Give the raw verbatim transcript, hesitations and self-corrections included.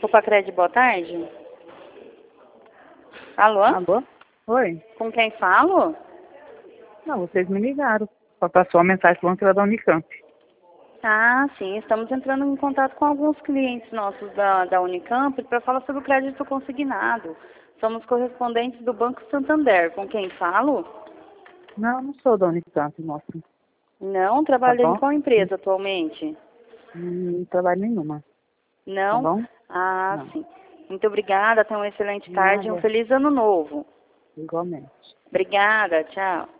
Copacred, boa tarde. Alô? Alô? Oi? Com quem falo? Não, vocês me ligaram. Só passou a mensagem falando que era da Unicamp. Ah, sim, estamos entrando em contato com alguns clientes nossos da, da Unicamp para falar sobre o crédito consignado. Somos correspondentes do Banco Santander. Com quem falo? Não, não sou da Unicamp, moça. Não, Tá trabalha em bom? qual empresa atualmente? Hum, Não trabalho nenhuma. Tá Não? bom? Ah, Não. sim. Muito obrigada, tenha uma excelente tarde e um Nada. feliz ano novo. Igualmente. Obrigada, tchau.